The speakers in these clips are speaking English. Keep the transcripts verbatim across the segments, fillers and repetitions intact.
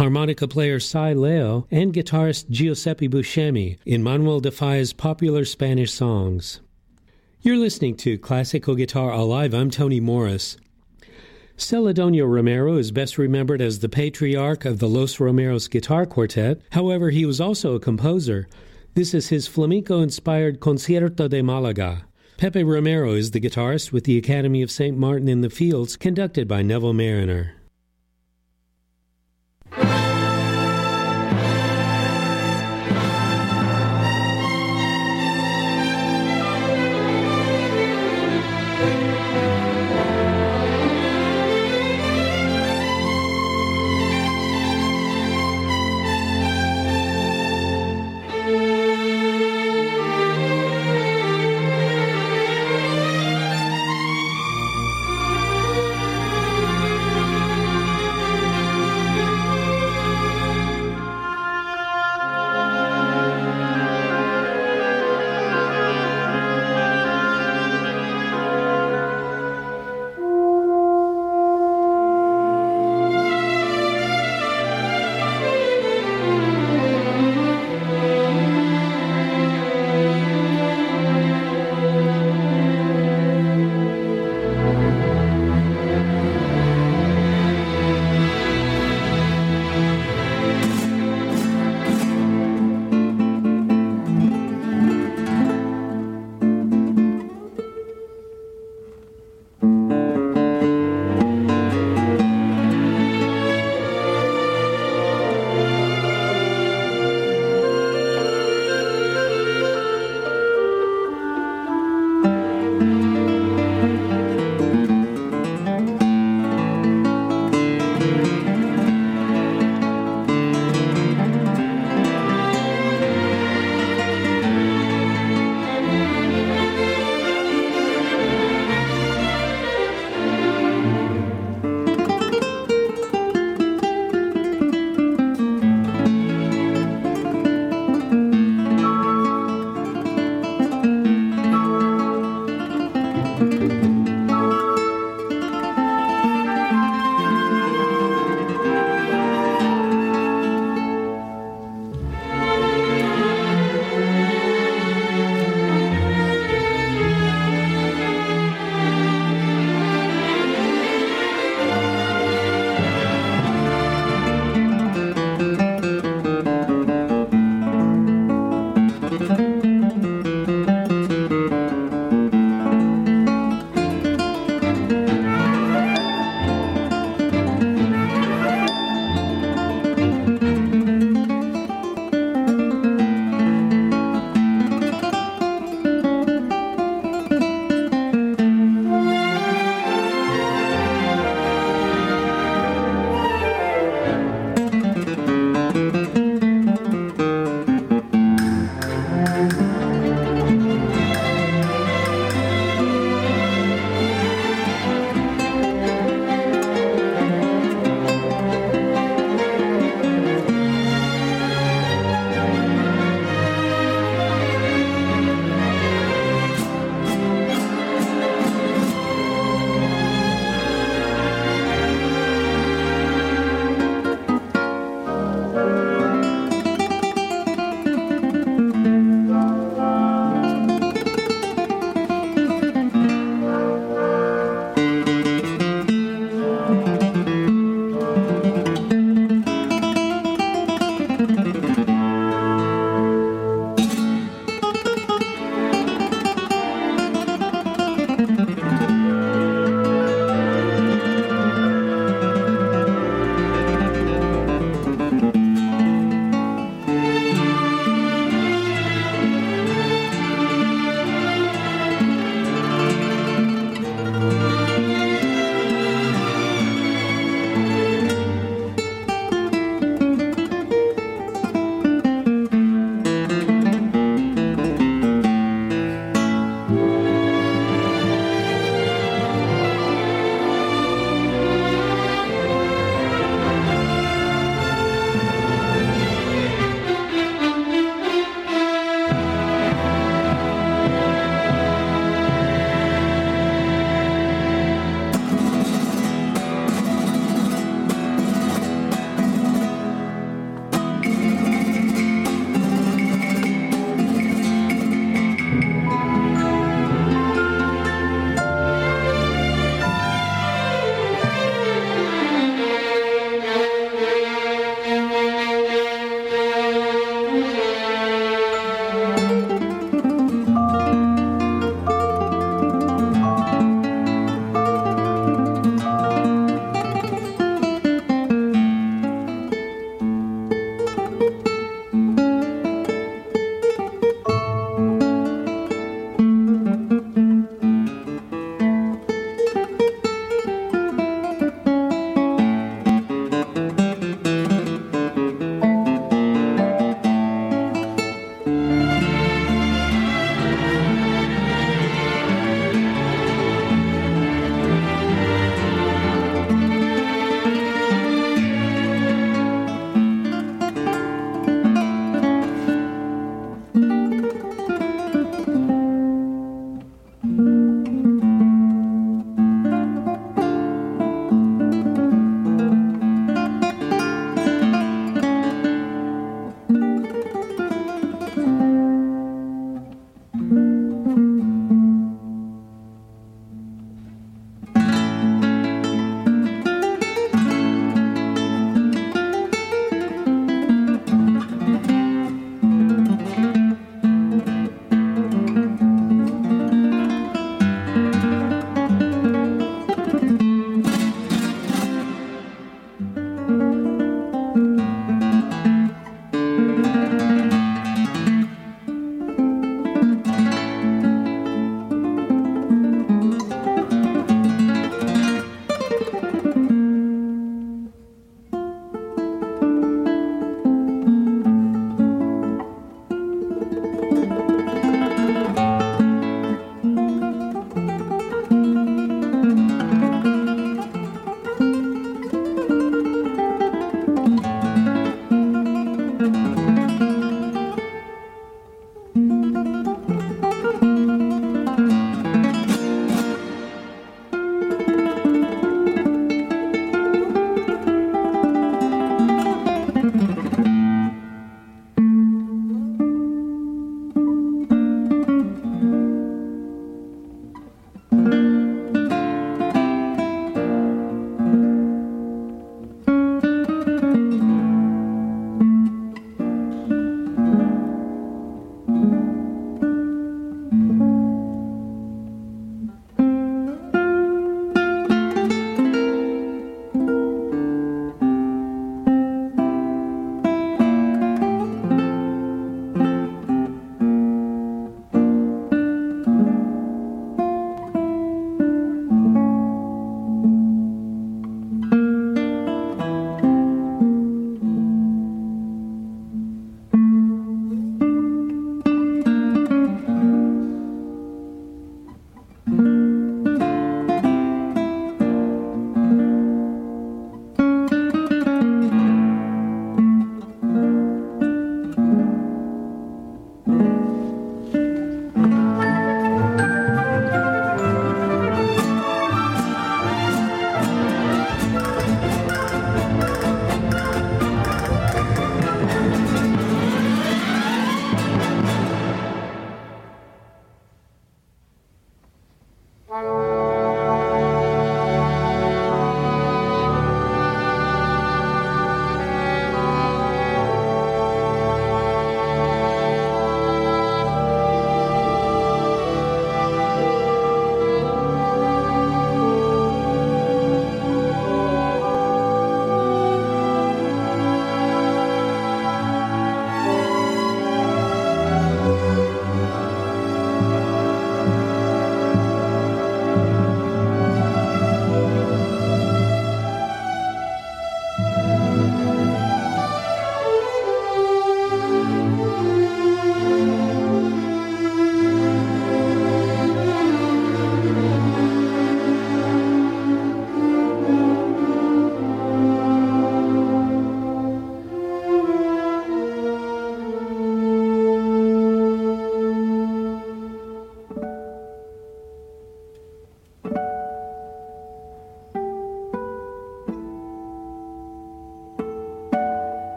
harmonica player Cy Leo, and guitarist Giuseppe Buscemi in Manuel de Falla's popular Spanish songs. You're listening to Classical Guitar Alive. I'm Tony Morris. Celedonio Romero is best remembered as the patriarch of the Los Romeros Guitar Quartet. However, he was also a composer. This is his flamenco-inspired Concierto de Malaga. Pepe Romero is the guitarist with the Academy of Saint Martin in the Fields, conducted by Neville Mariner.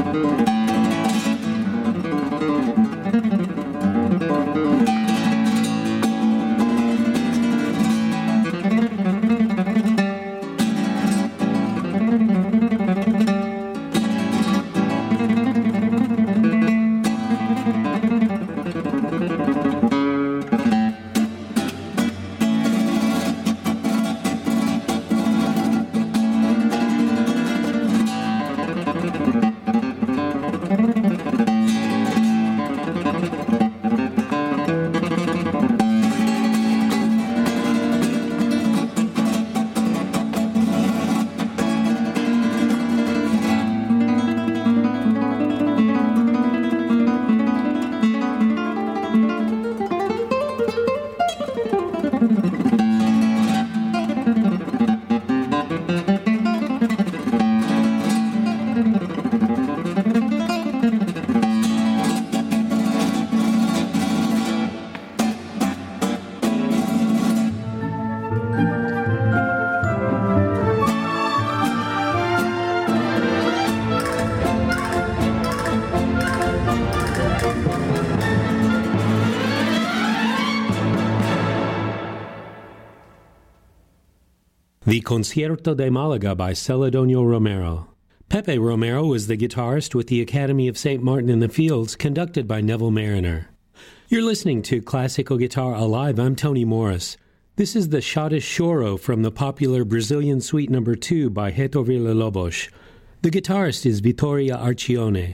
The Concierto de Malaga by Celedonio Romero. Pepe Romero was the guitarist with the Academy of Saint Martin in the Fields, conducted by Neville Mariner. You're listening to Classical Guitar Alive. I'm Tony Morris. This is the Chadas Choro from the popular Brazilian Suite Number two by Héctor Villa-Lobos. The guitarist is Vittoria Arcione.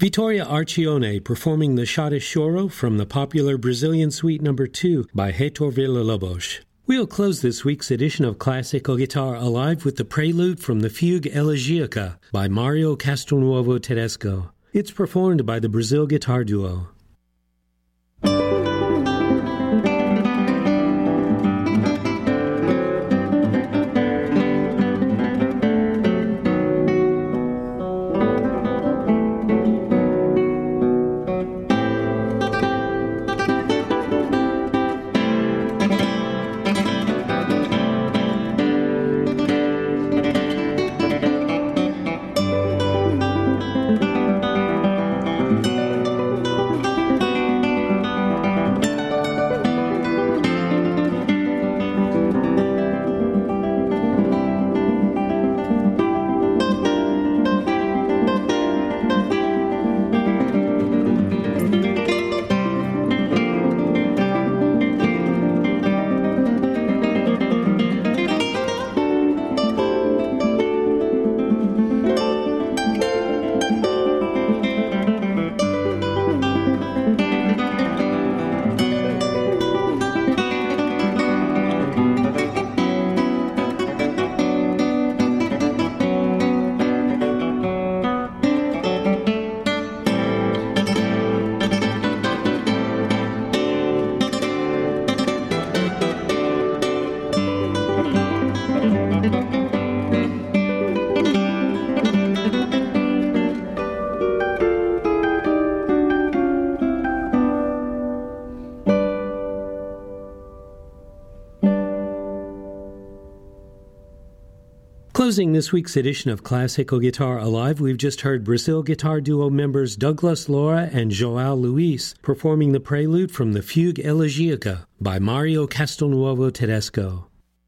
Vitória Arcione performing the Chata Choro from the popular Brazilian Suite number two by Heitor Villa-Lobos. We'll close this week's edition of Classical Guitar Alive with the prelude from the Fugue Elegiaca by Mario Castelnuovo Tedesco. It's performed by the Brazil Guitar Duo. Closing this week's edition of Classical Guitar Alive, we've just heard Brazil Guitar Duo members Douglas Laura and João Luis performing the prelude from the Fugue Elegiaca by Mario Castelnuovo Tedesco.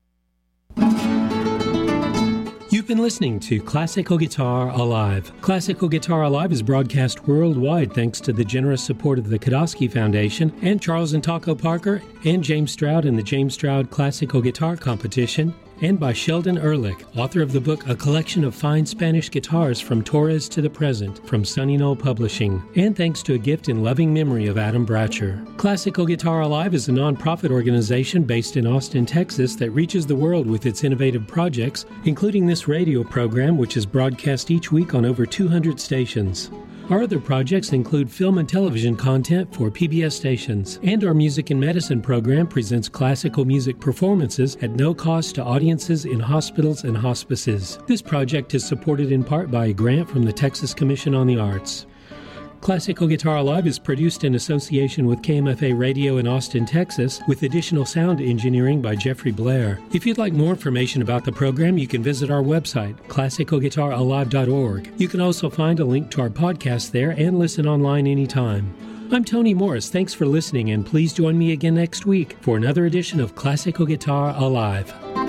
You've been listening to Classical Guitar Alive. Classical Guitar Alive is broadcast worldwide thanks to the generous support of the Kodosky Foundation and Charles and Taco Parker and James Stroud in the James Stroud Classical Guitar Competition, and by Sheldon Ehrlich, author of the book A Collection of Fine Spanish Guitars from Torres to the Present from Sunny Knoll Publishing, and thanks to a gift in loving memory of Adam Bratcher. Classical Guitar Alive is a non-profit organization based in Austin, Texas that reaches the world with its innovative projects, including this radio program which is broadcast each week on over two hundred stations. Our other projects include film and television content for P B S stations, and our Music and Medicine program presents classical music performances at no cost to audiences in hospitals and hospices. This project is supported in part by a grant from the Texas Commission on the Arts. Classical Guitar Alive is produced in association with K M F A Radio in Austin, Texas, with additional sound engineering by Jeffrey Blair. If you'd like more information about the program, you can visit our website, classical guitar alive dot org. You can also find a link to our podcast there and listen online anytime. I'm Tony Morris. Thanks for listening, and please join me again next week for another edition of Classical Guitar Alive.